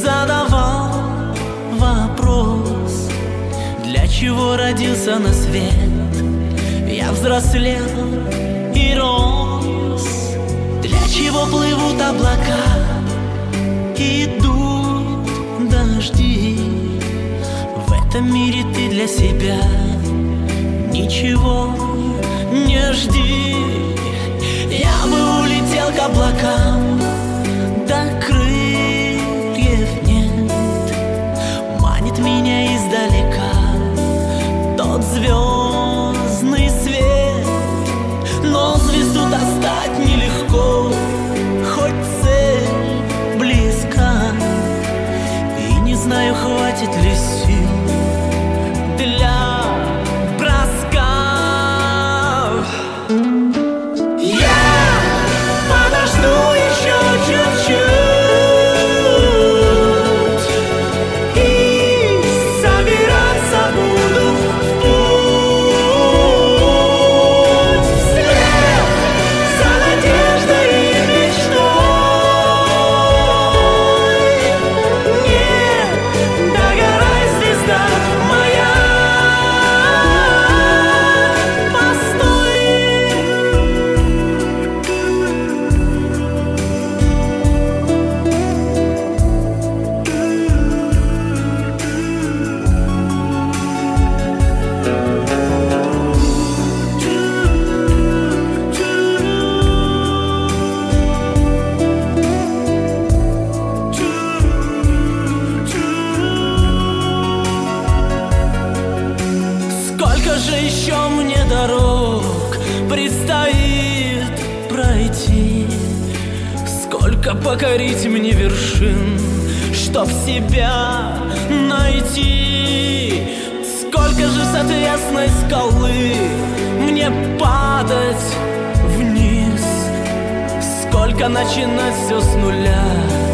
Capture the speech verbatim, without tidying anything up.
задавал вопрос, для чего родился на свет. Я взрослел и рос. Для чего плывут облака, идут дожди. В этом мире ты для себя ничего не жди. Я бы улетел к облакам, да крыльев нет. Манит меня издалека тот звездный свет. Но звезду достать нелегко, хоть цель близка. И не знаю, хватит ли сил для броска. Я подожду еще чуть-чуть и собираться буду в путь. Вслед за надеждой и мечтой. Не догорай, звезда моя, постой. Сколько же еще мне дорог предстоит пройти, сколько покорить мне вершин, чтоб себя найти. Сколько же с отвесной скалы мне падать вниз, сколько начинать все с нуля.